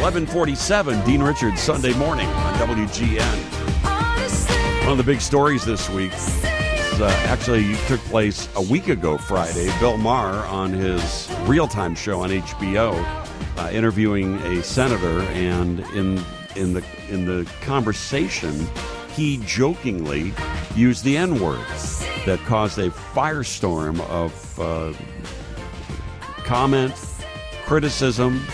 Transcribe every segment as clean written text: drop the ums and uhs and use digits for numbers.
11:47, Dean Richards, Sunday morning on WGN. One of the big stories this week actually took place a week ago Friday. Bill Maher on his real-time show on HBO, interviewing a senator, and in the conversation, he jokingly used the N-word that caused a firestorm of comment, criticism,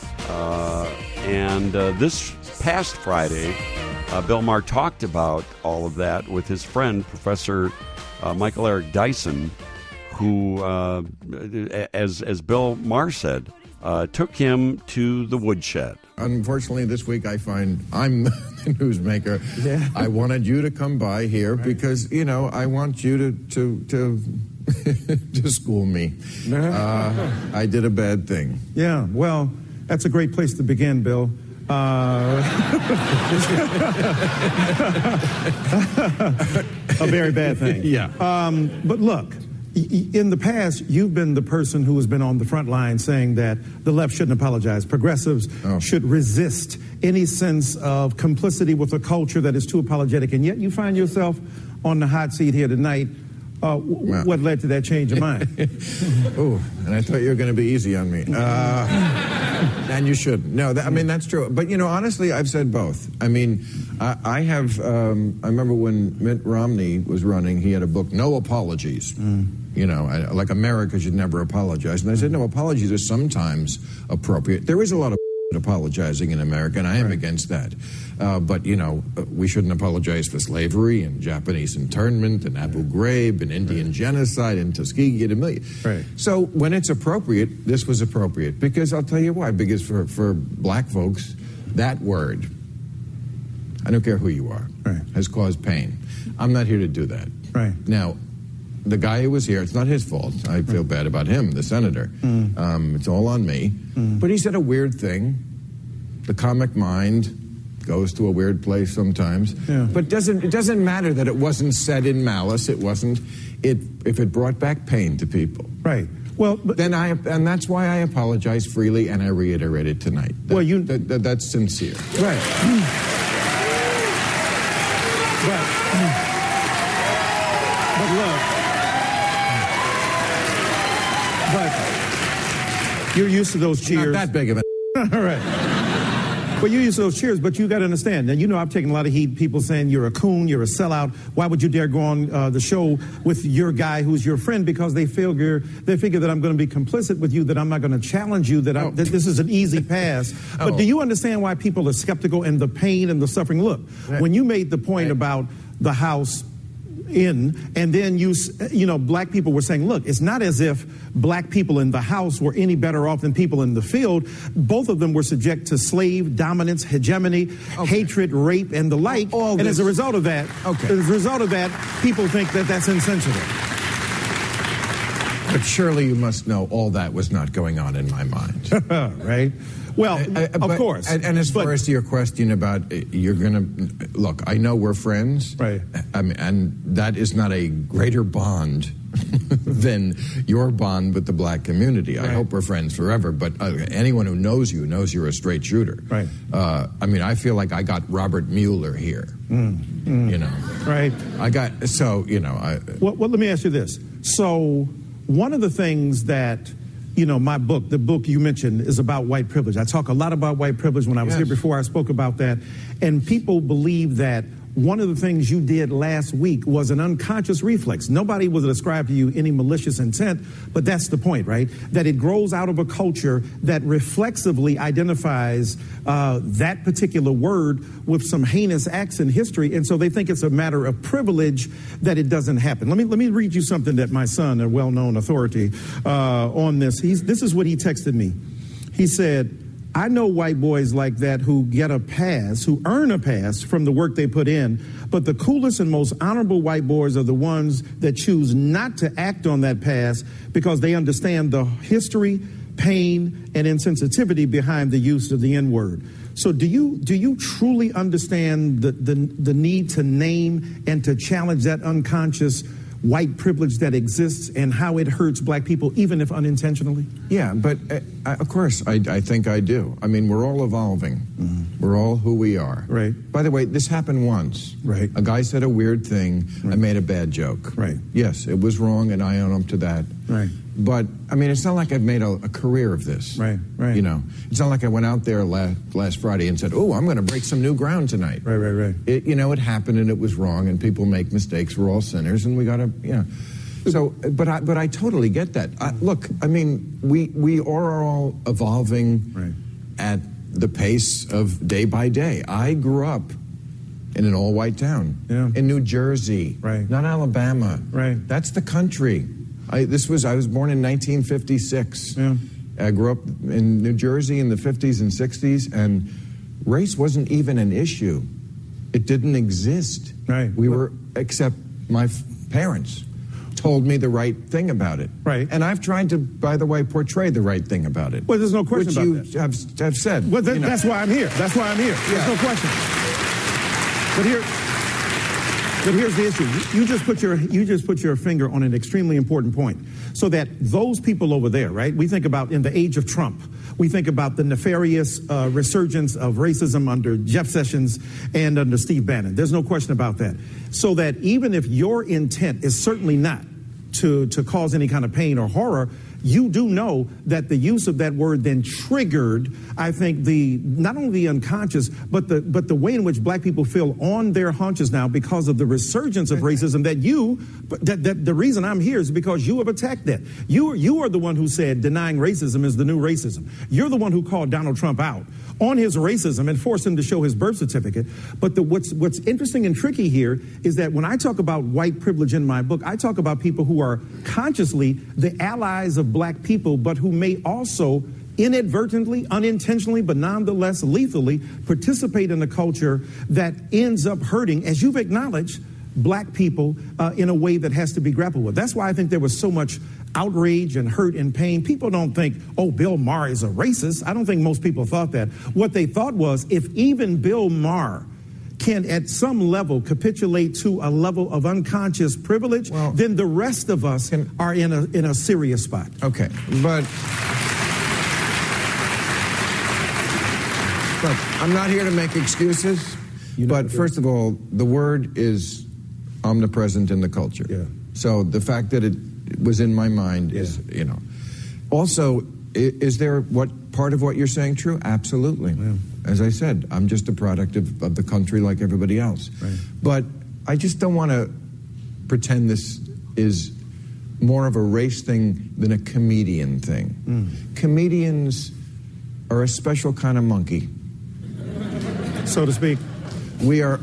and this past Friday, Bill Maher talked about all of that with his friend, Professor Michael Eric Dyson, who, as Bill Maher said, took him to the woodshed. Unfortunately, this week I find I'm the newsmaker. Yeah. I wanted you to come by here because, I want you to to school me. I did a bad thing. Yeah, well, that's a great place to begin, Bill. A very bad thing. Yeah. But look, in the past, you've been the person who has been on the front line saying that the left shouldn't apologize. Progressives should resist any sense of complicity with a culture that is too apologetic. And yet you find yourself on the hot seat here tonight. What led to that change of mind? Oh, and I thought you were going to be easy on me. And you shouldn't. No, that's true. But, honestly, I've said both. I have, I remember when Mitt Romney was running, he had a book, No Apologies. Like America should never apologize. And I said, no, apologies are sometimes appropriate. There is a lot of apologizing in America, and I am against that. But, we shouldn't apologize for slavery and Japanese internment and Abu Ghraib and Indian genocide and Tuskegee and a million. Right. So when it's appropriate, this was appropriate. Because I'll tell you why. Because for black folks, that word, I don't care who you are, has caused pain. I'm not here to do that. Right. Now, the guy who was here, it's not his fault. I feel bad about him, the senator. It's all on me. But he said a weird thing. The comic mind goes to a weird place sometimes. Yeah. But it doesn't matter that it wasn't said in malice. It wasn't. If it brought back pain to people. Right. Well, and that's why I apologize freely, and I reiterate it tonight. That's sincere. Right. But look. But you're used to those cheers. Not that big of a. All right. Well, you use those cheers, but you got to understand. And I've taken a lot of heat, people saying you're a coon, you're a sellout. Why would you dare go on the show with your guy who's your friend? Because they figure that I'm going to be complicit with you, that I'm not going to challenge you, that this is an easy pass. But do you understand why people are skeptical and the pain and the suffering? Look, when you made the point about the House and then black people were saying, look, it's not as if black people in the House were any better off than people in the field. Both of them were subject to slave dominance, hegemony, hatred, rape, and the like. As a result of that, people think that that's insensitive. But surely you must know all that was not going on in my mind. Right? Well, of course. And as far as your question about you're going to... Look, I know we're friends. Right. And that is not a greater bond than your bond with the black community. Right. I hope we're friends forever. But anyone who knows you knows you're a straight shooter. Right. I feel like I got Robert Mueller here. Right. Well, let me ask you this. So one of the things that... my book, the book you mentioned, is about white privilege. I talk a lot about white privilege. When I was here before, I spoke about that. And people believe that one of the things you did last week was an unconscious reflex. Nobody will ascribe to you any malicious intent, but that's the point, right? That it grows out of a culture that reflexively identifies that particular word with some heinous acts in history, and so they think it's a matter of privilege that it doesn't happen. Let me read you something that my son, a well-known authority on this, this is what he texted me. He said, I know white boys like that who get a pass, who earn a pass from the work they put in, but the coolest and most honorable white boys are the ones that choose not to act on that pass because they understand the history, pain, and insensitivity behind the use of the N-word. So do you truly understand the need to name and to challenge that unconscious white privilege that exists and how it hurts black people, even if unintentionally? Yeah, but of course, I think I do. I mean, we're all evolving. Mm-hmm. We're all who we are. Right. By the way, this happened once. Right. A guy said a weird thing. Right. I made a bad joke. Right. Yes, it was wrong, and I own up to that. Right. But, I mean, it's not like I've made a career of this. Right, right. You know, it's not like I went out there last Friday and said, oh, I'm going to break some new ground tonight. Right, right, right. It happened and it was wrong, and people make mistakes. We're all sinners, and we got to, you know. So, but I totally get that. Look, I mean, we are all evolving at the pace of day by day. I grew up in an all-white town in New Jersey, not Alabama. Right. That's the country. I was born in 1956. Yeah. I grew up in New Jersey in the 50s and 60s, and race wasn't even an issue. It didn't exist. Right. Except my parents told me the right thing about it. Right. And I've tried to, by the way, portray the right thing about it. Well, there's no question about that. Which you have said. Well, that's why I'm here. That's why I'm here. Yeah. There's no question. But here's the issue. You just put your finger on an extremely important point. So that those people over there, right? We think about in the age of Trump. We think about the nefarious resurgence of racism under Jeff Sessions and under Steve Bannon. There's no question about that. So that even if your intent is certainly not to cause any kind of pain or horror, you do know that the use of that word then triggered, I think, not only the unconscious, but the way in which black people feel on their haunches now because of the resurgence of racism that the reason I'm here is because you have attacked that. You are the one who said denying racism is the new racism. You're the one who called Donald Trump out on his racism and forced him to show his birth certificate. But what's interesting and tricky here is that when I talk about white privilege in my book, I talk about people who are consciously the allies of black people, but who may also inadvertently, unintentionally, but nonetheless lethally participate in a culture that ends up hurting, as you've acknowledged, black people in a way that has to be grappled with. That's why I think there was so much outrage and hurt and pain. People don't think, oh, Bill Maher is a racist. I don't think most people thought that. What they thought was, if even Bill Maher can at some level capitulate to a level of unconscious privilege, then the rest of us are in a serious spot. Okay, but I'm not here to make excuses. But first of all, the word is omnipresent in the culture. Yeah. So the fact that it was in my mind is, you know. Also, is there part of what you're saying true? Absolutely. Yeah. As I said, I'm just a product of the country like everybody else. Right. But I just don't want to pretend this is more of a race thing than a comedian thing. Comedians are a special kind of monkey. So to speak. We are...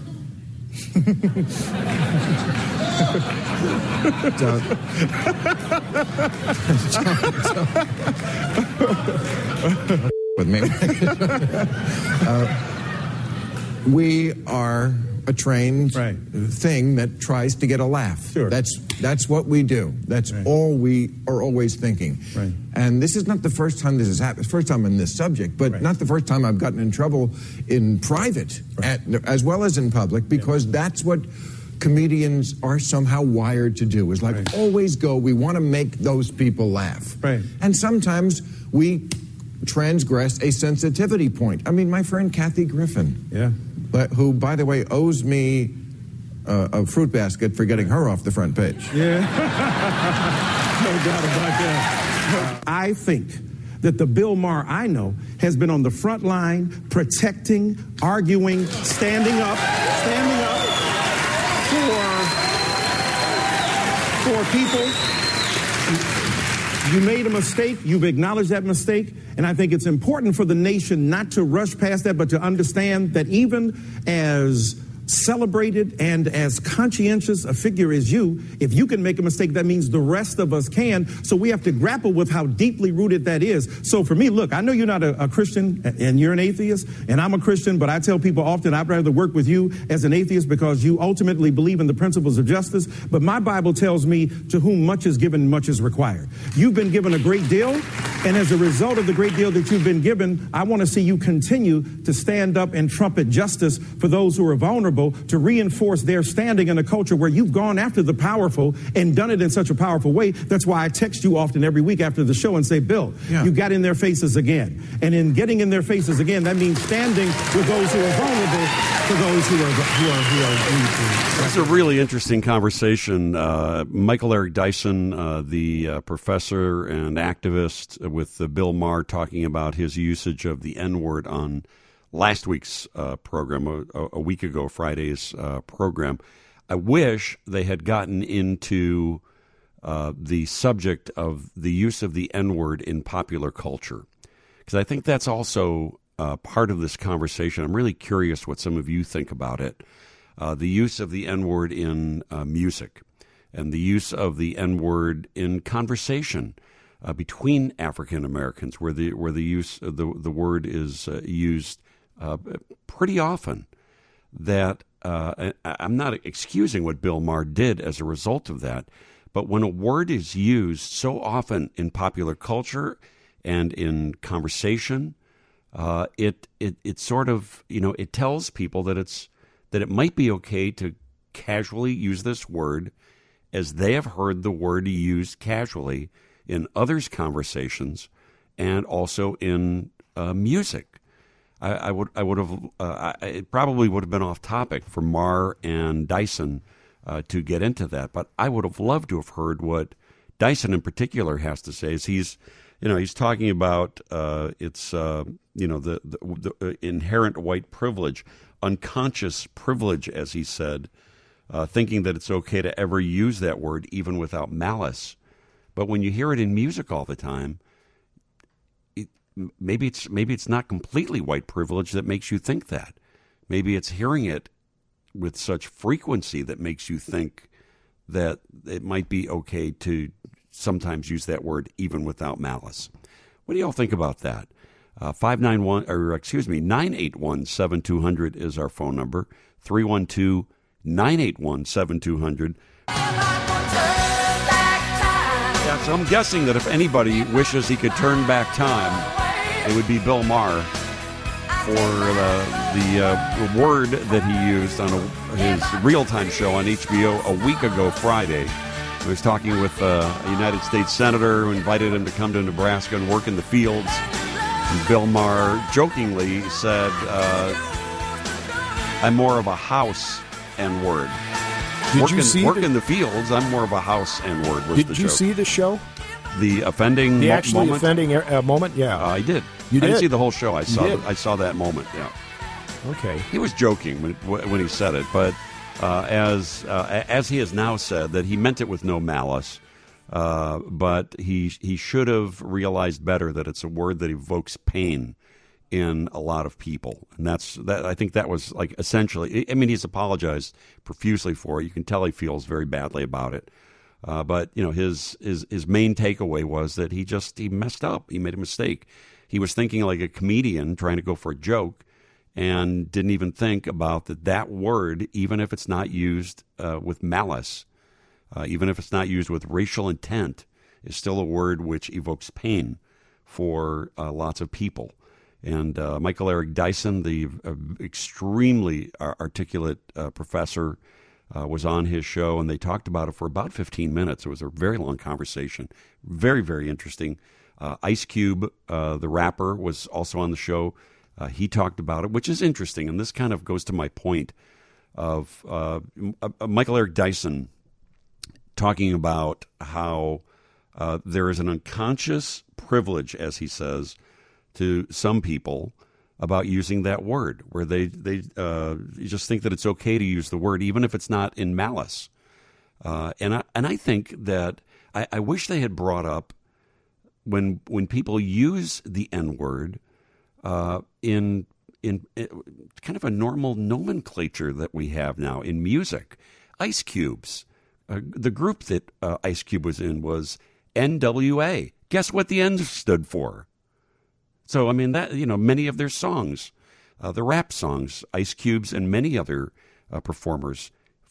with me. We are a trained thing that tries to get a laugh. Sure. That's what we do. That's all we are always thinking. Right. And this is not the first time this has happened. First time on this subject, but not the first time I've gotten in trouble in private as well as in public, because that's what comedians are somehow wired to do, is like always go, we want to make those people laugh. Right. And sometimes we transgress a sensitivity point. I mean, my friend Kathy Griffin, who, by the way, owes me a fruit basket for getting her off the front page. Yeah. No doubt about that. I think that the Bill Maher I know has been on the front line, protecting, arguing, standing up for people. You made a mistake. You've acknowledged that mistake. And I think it's important for the nation not to rush past that, but to understand that even as celebrated and as conscientious a figure as you, if you can make a mistake, that means the rest of us can. So we have to grapple with how deeply rooted that is. So for me, look, I know you're not a Christian and you're an atheist, and I'm a Christian, but I tell people often I'd rather work with you as an atheist because you ultimately believe in the principles of justice. But my Bible tells me, to whom much is given, much is required. You've been given a great deal, and as a result of the great deal that you've been given, I want to see you continue to stand up and trumpet justice for those who are vulnerable. vulnerable to reinforce their standing in a culture where you've gone after the powerful and done it in such a powerful way. That's why I text you often every week after the show and say, Bill, you got in their faces again. And in getting in their faces again, that means standing with those who are vulnerable for those who are That's a really interesting conversation. Michael Eric Dyson, the professor and activist with Bill Maher, talking about his usage of the N-word on last week's program, a week ago, Friday's program. I wish they had gotten into the subject of the use of the N-word in popular culture, because I think that's also part of this conversation. I'm really curious what some of you think about it. The use of the N-word in music and the use of the N-word in conversation between African Americans, where the use of the word is used pretty often. That I'm not excusing what Bill Maher did as a result of that, but when a word is used so often in popular culture and in conversation, it sort of, it tells people that it might be okay to casually use this word, as they have heard the word used casually in others' conversations and also in music. It probably would have been off topic for Maher and Dyson to get into that, but I would have loved to have heard what Dyson in particular has to say. As he's talking about the inherent white privilege, unconscious privilege, as he said, thinking that it's okay to ever use that word even without malice. But when you hear it in music all the time, maybe it's not completely white privilege that makes you think that. Maybe it's hearing it with such frequency that makes you think that it might be okay to sometimes use that word even without malice. What do y'all think about that? 981-7200 is our phone number. 312-981-7200. Yeah, so I'm guessing that if anybody wishes he could turn back time, it would be Bill Maher for the word that he used on his real-time show on HBO a week ago Friday. He was talking with a United States senator who invited him to come to Nebraska and work in the fields. And Bill Maher jokingly said, I'm more of a house N-word. Work in the fields, I'm more of a house N-word. Did you see the show? The offending moment? The actually offending moment? Yeah. I did. You did? I didn't see the whole show. I saw that moment, yeah. Okay. He was joking when he said it, but as he has now said, that he meant it with no malice, but he should have realized better that it's a word that evokes pain in a lot of people, and I think that was like essentially. I mean, he's apologized profusely for it. You can tell he feels very badly about it, but his main takeaway was that he messed up. He made a mistake. He was thinking like a comedian trying to go for a joke, and didn't even think about that word, even if it's not used with malice, even if it's not used with racial intent, is still a word which evokes pain for lots of people. And Michael Eric Dyson, the extremely articulate professor, was on his show, and they talked about it for about 15 minutes. It was a very long conversation, very, very interesting. Ice Cube, the rapper, was also on the show. He talked about it, which is interesting, and this kind of goes to my point of Michael Eric Dyson talking about how there is an unconscious privilege, as he says, to some people about using that word, where they just think that it's okay to use the word, even if it's not in malice. And I think that I wish they had brought up when people use the N-word in kind of a normal nomenclature that we have now in music. Ice Cube's the group that Ice Cube was in was NWA. Guess what the N stood for? So, I mean, that, many of their songs, the rap songs, Ice Cube's and many other performers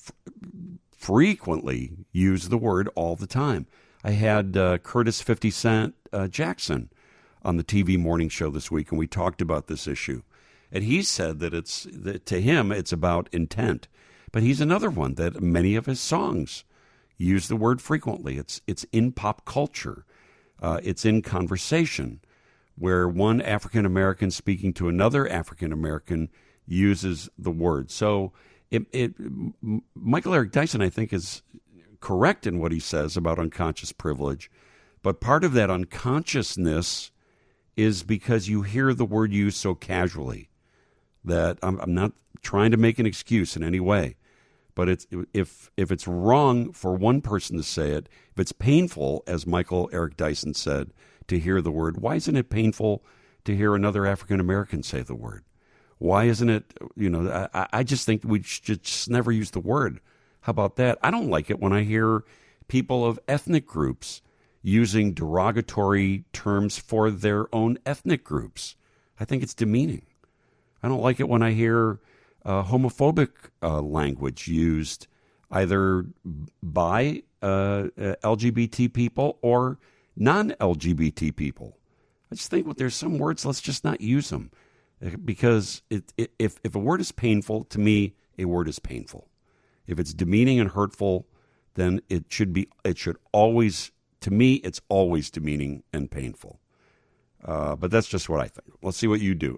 frequently use the word all the time. I had Curtis 50 Cent Jackson on the TV morning show this week, and we talked about this issue. And he said that to him, it's about intent. But he's another one that many of his songs use the word frequently. It's in pop culture. It's in conversation where one African American speaking to another African American uses the word. So Michael Eric Dyson, I think, is correct in what he says about unconscious privilege. But part of that unconsciousness is because you hear the word used so casually that I'm not trying to make an excuse in any way. But if it's wrong for one person to say it, if it's painful, as Michael Eric Dyson said, to hear the word, why isn't it painful to hear another African American say the word? Why isn't it, I just think we should just never use the word. How about that? I don't like it when I hear people of ethnic groups using derogatory terms for their own ethnic groups. I think it's demeaning. I don't like it when I hear homophobic language used either by LGBT people or non-LGBT people. I just think there's some words, let's just not use them. Because if a word is painful, to me, a word is painful. If it's demeaning and hurtful, then it should always, to me, it's always demeaning and painful. But that's just what I think. Let's see what you do.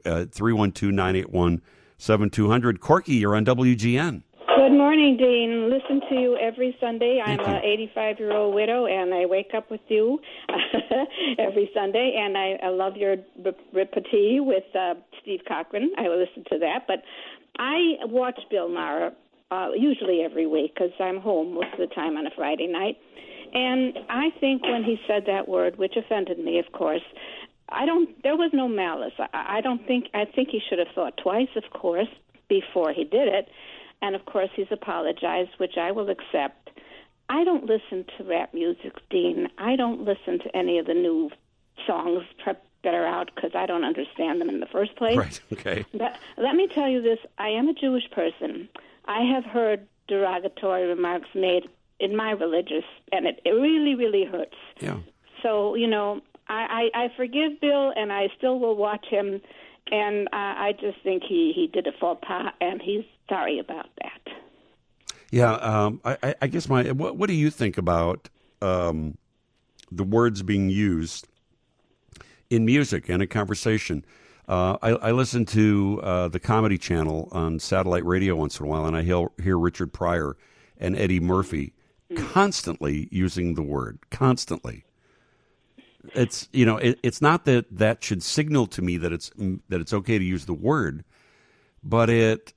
312-981-7200. Corky, you're on WGN. Good morning, Dean. Listen to you every Sunday. I'm an 85-year-old widow, and I wake up with you every Sunday, and I love your repartee with Steve Cochran. I listen to that. But I watch Bill Maher usually every week because I'm home most of the time on a Friday night. And I think when he said that word, which offended me, of course, there was no malice. I think he should have thought twice, of course, before he did it. And, of course, he's apologized, which I will accept. I don't listen to rap music, Dean. I don't listen to any of the new songs that are out because I don't understand them in the first place. Right, okay. But let me tell you this. I am a Jewish person. I have heard derogatory remarks made in my religious, and it really, really hurts. Yeah. So, I forgive Bill, and I still will watch him. And I just think he did a faux pas, and he's sorry about that. Yeah, I guess what do you think about the words being used in music and in conversation? I listen to the Comedy Channel on satellite radio once in a while, and I hear Richard Pryor and Eddie Murphy constantly using the word, constantly. It's it's not that should signal to me that it's okay to use the word, but it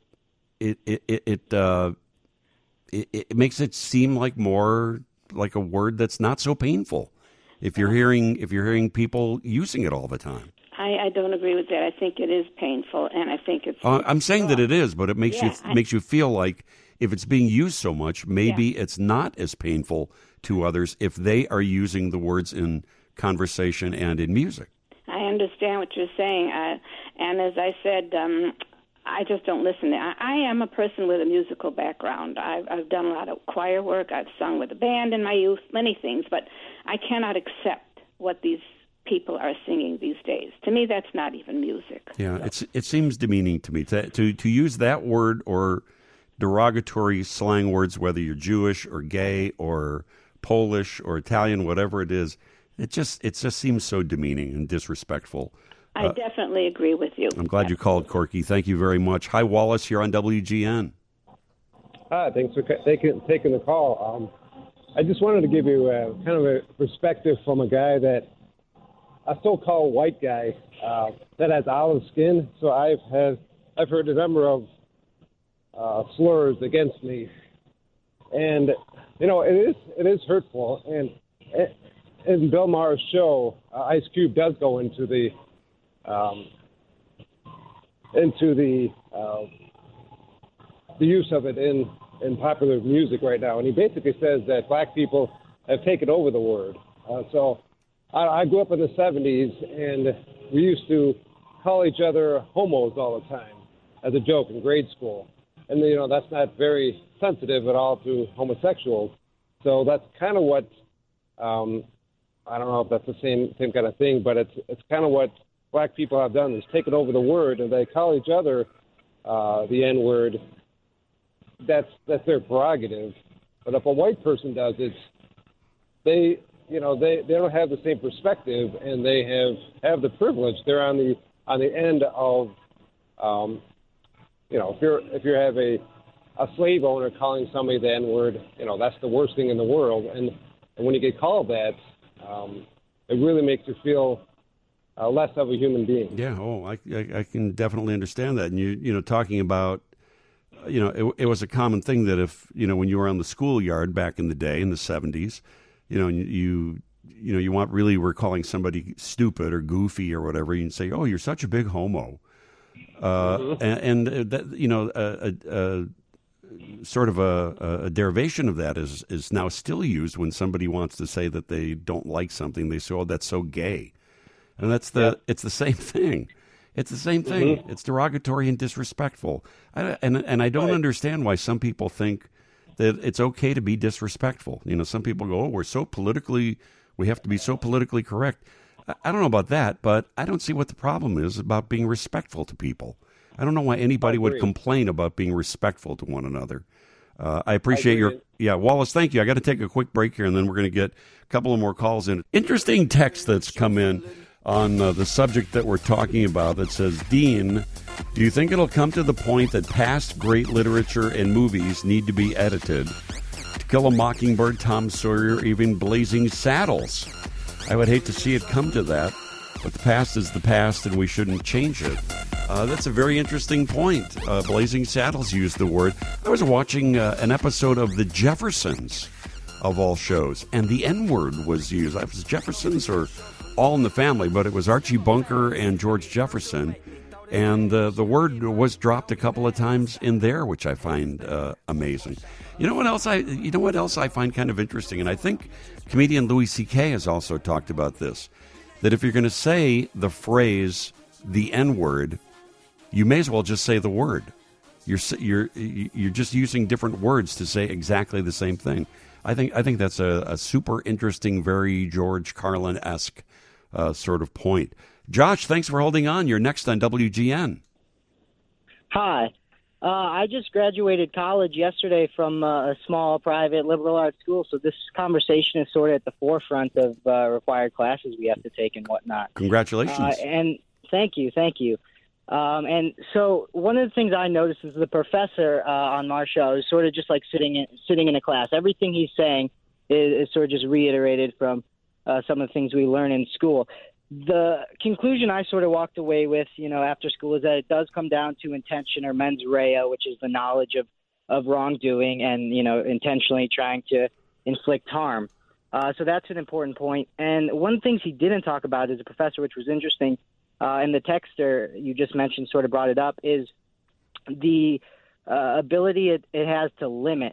makes it seem like more like a word that's not so painful if you're hearing people using it all the time. I don't agree with that. I think it is painful, and I think it's. I'm saying that it is, but it makes you feel like if it's being used so much, maybe it's not as painful to others if they are using the words in conversation and in music. I understand what you're saying, and as I said, I just don't listen. I am a person with a musical background. I've done a lot of choir work. I've sung with a band in my youth, many things, but I cannot accept what these people are singing these days. To me, that's not even music. Yeah, so. It seems demeaning to me to use that word or derogatory slang words, whether you're Jewish or gay or Polish or Italian, whatever it is. It just seems so demeaning and disrespectful. I definitely agree with you. I'm glad you called, Corky. Thank you very much. Hi, Wallace, here on WGN. Hi, thanks for taking the call. I just wanted to give you kind of a perspective from a guy a so-called white guy that has olive skin. So I've heard a number of slurs against me, and it is hurtful. And in Bill Maher's show, Ice Cube does go into the use of it in popular music right now, and he basically says that black people have taken over the word. So I grew up in the 70s, and we used to call each other homos all the time as a joke in grade school, and that's not very sensitive at all to homosexuals. So that's kind of what I don't know if that's the same kind of thing, but it's kind of what black people have done is taken over the word, and they call each other the N-word. That's their prerogative. But if a white person does it, they don't have the same perspective, and they have the privilege. They're on the end of, if you have a slave owner calling somebody the N-word, that's the worst thing in the world. And when you get called that, it really makes you feel less of a human being. Yeah, I can definitely understand that. And you talking about, it was a common thing that if, when you were on the schoolyard back in the day in the 70s, you were calling somebody stupid or goofy or whatever, you can say, "Oh, you're such a big homo," and that sort of a derivation of that is now still used when somebody wants to say that they don't like something. They say, "Oh, that's so gay," and it's the same thing. It's the same thing. Mm-hmm. It's derogatory and disrespectful. And I don't understand why some people think that it's okay to be disrespectful. Some people go, "Oh, we have to be so politically correct." I don't know about that, but I don't see what the problem is about being respectful to people. I don't know why anybody would complain about being respectful to one another. I appreciate Wallace, thank you. I got to take a quick break here, and then we're going to get a couple of more calls in. Interesting text that's come in on the subject that we're talking about that says, "Dean, do you think it'll come to the point that past great literature and movies need to be edited? To Kill a Mockingbird, Tom Sawyer, even Blazing Saddles. I would hate to see it come to that, but the past is the past and we shouldn't change it." That's a very interesting point. Blazing Saddles used the word. I was watching an episode of The Jeffersons, of all shows, and the N-word was used. It was Jeffersons or All in the Family, but it was Archie Bunker and George Jefferson, and the word was dropped a couple of times in there, which I find amazing. You know what else I find kind of interesting, and I think comedian Louis C.K. has also talked about this, that if you're going to say the phrase the N-word, you may as well just say the word. You're just using different words to say exactly the same thing. I think that's a super interesting, very George Carlin-esque sort of point. Josh, thanks for holding on. You're next on WGN. Hi. I just graduated college yesterday from a small private liberal arts school, so this conversation is sort of at the forefront of required classes we have to take and whatnot. Congratulations. And thank you. And so one of the things I noticed is the professor on our show is sort of just like sitting in a class. Everything he's saying is sort of just reiterated from some of the things we learn in school. The conclusion I sort of walked away with, after school is that it does come down to intention or mens rea, which is the knowledge of wrongdoing and, intentionally trying to inflict harm. So that's an important point. And one of the things he didn't talk about as a professor, which was interesting, and the texter you just mentioned sort of brought it up, is the ability it has to limit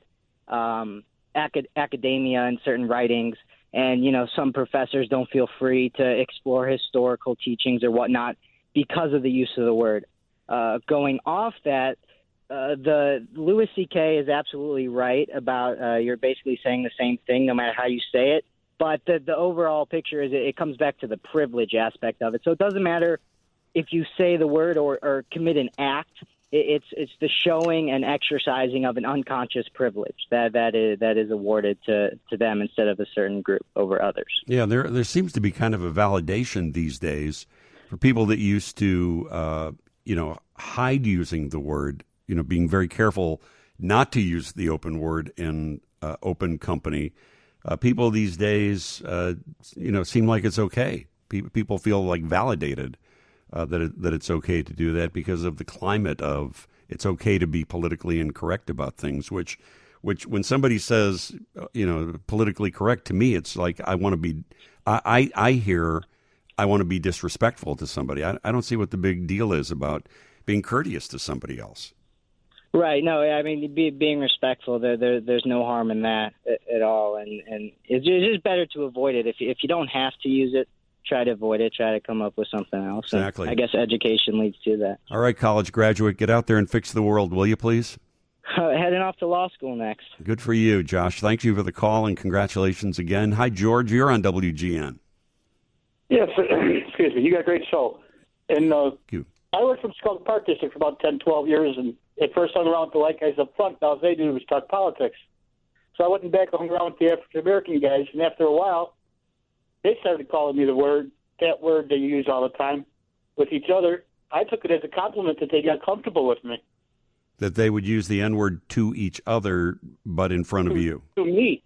academia and certain writings. And, some professors don't feel free to explore historical teachings or whatnot because of the use of the word. Going off that, the Louis C.K. is absolutely right about you're basically saying the same thing no matter how you say it. But the overall picture is it comes back to the privilege aspect of it. So it doesn't matter if you say the word or commit an act. It's the showing and exercising of an unconscious privilege that is awarded to them instead of a certain group over others. Yeah, there seems to be kind of a validation these days for people that used to hide using the word, being very careful not to use the open word in open company. People these days, seem like it's okay. People feel like validated that it's okay to do that because of the climate of it's okay to be politically incorrect about things. Which when somebody says politically correct, to me it's like I want to be. I hear I want to be disrespectful to somebody. I don't see what the big deal is about being courteous to somebody else. Right. No, I mean, being respectful, there's no harm in that at all. And it's just better to avoid it. If you don't have to use it, try to avoid it. Try to come up with something else. Exactly. And I guess education leads to that. All right, college graduate, get out there and fix the world, will you please? Heading off to law school next. Good for you, Josh. Thank you for the call and congratulations again. Hi, George. You're on WGN. Yes. Excuse me. You got a great show. And Thank you. I worked from Chicago Park District for about 10, 12 years, and at first hung around with the white guys up front. All they do was talk politics. So I went back and hung around with the African-American guys, and after a while, they started calling me that word they use all the time with each other. I took it as a compliment that they got comfortable with me. That they would use the N-word to each other, but in front of you. To me.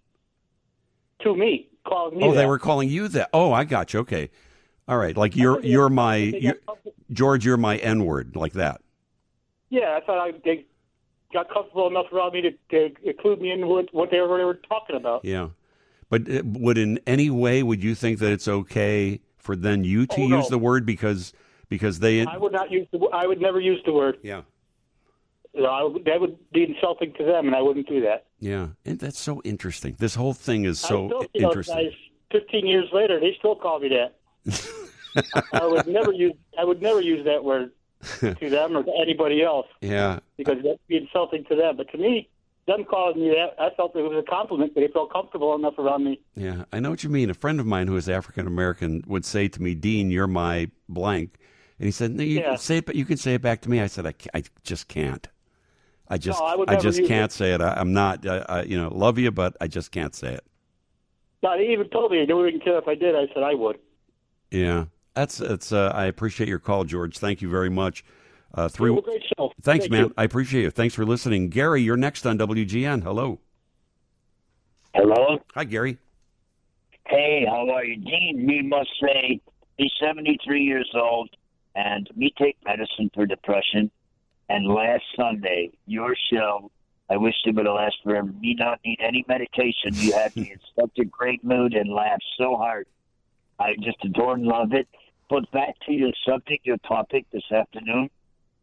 Calling me Oh, that. they were calling you that. Oh, I got you. Okay. All right. Like you're my George, you're my N-word, like that. Yeah, I thought they got comfortable enough around me to include me in what they were talking about. Yeah. But would in any way, would you think that it's okay for then you to use the word because they... I would not use I would never use the word. Yeah. That would be insulting to them, and I wouldn't do that. Yeah, and that's so interesting. This whole thing is so interesting. Guys, 15 years later, they still call me that. I would never use that word to them or to anybody else. Yeah, because that'd be insulting to them. But to me, them calling me that, I felt it was a compliment. They felt comfortable enough around me. Yeah, I know what you mean. A friend of mine who is African American would say to me, "Dean, you're my blank," and he said, "No, you can say it, but you can say it back to me." I said, "I just can't. I just can't say it. I'm not, love you, but I just can't say it." No, he even told me, "I wouldn't care if I did." I said, "I would." Yeah, that's. I appreciate your call, George. Thank you very much. Great show. Thanks, Thank man. you. I appreciate it. Thanks for listening, Gary. You're next on WGN. Hello. Hello. Hi, Gary. Hey, how are you, Dean? Me must say, he's 73 years old, and me take medicine for depression. And last Sunday, your show, I wish it would have lasted forever. Me not need any medication. You had me in such a great mood and laughed so hard. I just adore and love it. But back to your subject, your topic this afternoon.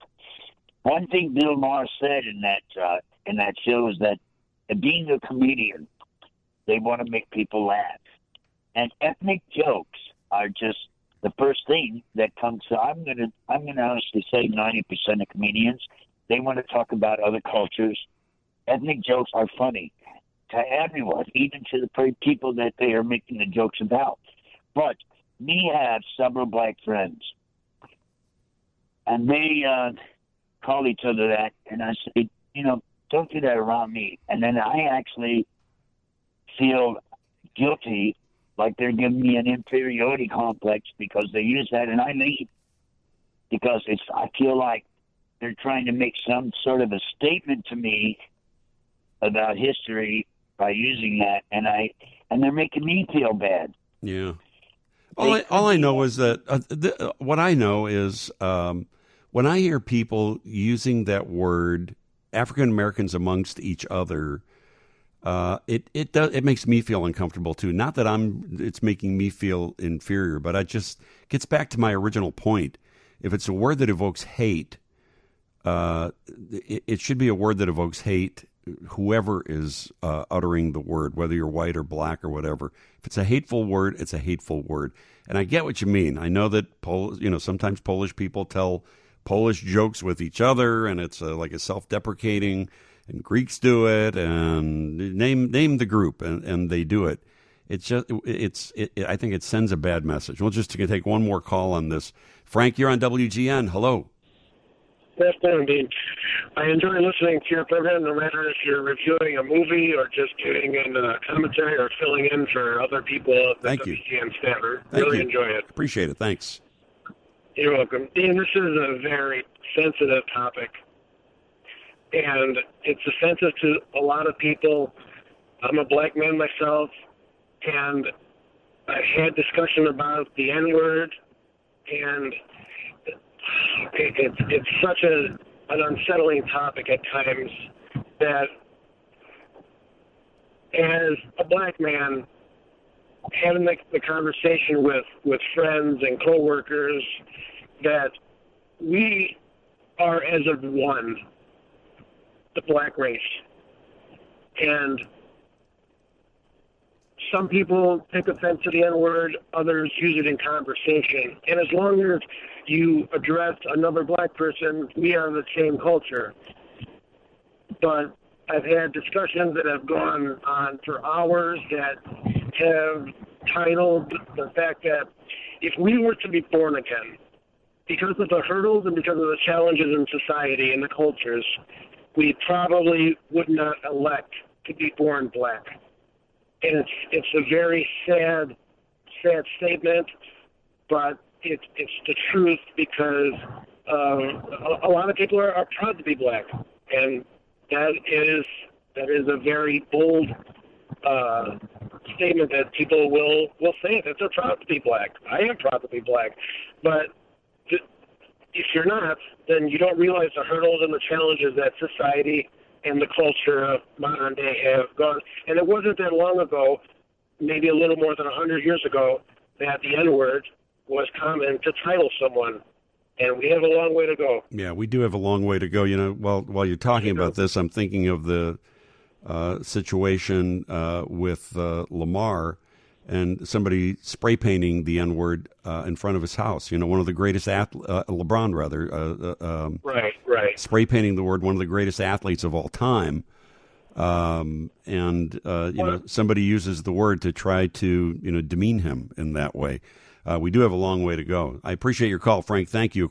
One thing Bill Maher said in that show is that being a comedian, they want to make people laugh, and ethnic jokes are just the first thing that comes. So I'm gonna honestly say 90% of comedians, they want to talk about other cultures. Ethnic jokes are funny to everyone, even to the people that they are making the jokes about. But me have several black friends, and they call each other that, and I say, don't do that around me. And then I actually feel guilty, like they're giving me an inferiority complex because they use that, and I leave because I feel like they're trying to make some sort of a statement to me about history by using that, and they're making me feel bad. Yeah. All I know is that what I know is when I hear people using that word, African Americans amongst each other, it makes me feel uncomfortable too. Not that it's making me feel inferior, but it just gets back to my original point. If it's a word that evokes hate, it should be a word that evokes hate. Whoever is uttering the word, whether you're white or black or whatever, if it's a hateful word, it's a hateful word. And I get what you mean. I know that sometimes Polish people tell Polish jokes with each other, and it's like a self-deprecating. And Greeks do it, and name the group, and they do it. I think it sends a bad message. We'll just take one more call on this. Frank, you're on WGN. Hello. Good afternoon, Dean. I enjoy listening to your program, no matter if you're reviewing a movie or just doing a commentary or filling in for other people at the WGN staff. Really enjoy it. Appreciate it. Thanks. You're welcome. Dean, this is a very sensitive topic, and it's offensive to a lot of people. I'm a black man myself, and I've had discussion about the N-word, and it's such an unsettling topic at times that as a black man, having the conversation with friends and coworkers, that we are as of one, the black race. And some people take offense to the N-word, others use it in conversation. And as long as you address another black person, we are the same culture. But I've had discussions that have gone on for hours that have titled the fact that if we were to be born again, because of the hurdles and because of the challenges in society and the cultures, we probably would not elect to be born black. And it's a very sad statement, but it's the truth, because a lot of people are proud to be black, and that is a very bold statement that people will say that they're proud to be black. I am proud to be black, but if you're not, then you don't realize the hurdles and the challenges that society and the culture of modern day have gone. And it wasn't that long ago, maybe a little more than 100 years ago, that the N-word was common to title someone. And we have a long way to go. Yeah, we do have a long way to go. You know, while you're talking about this, I'm thinking of the situation with Lamar and somebody spray painting the N-word in front of his house. You know, one of the greatest LeBron, rather. Right. Spray painting the word, one of the greatest athletes of all time. You know, somebody uses the word to try to, demean him in that way. We do have a long way to go. I appreciate your call, Frank. Thank you.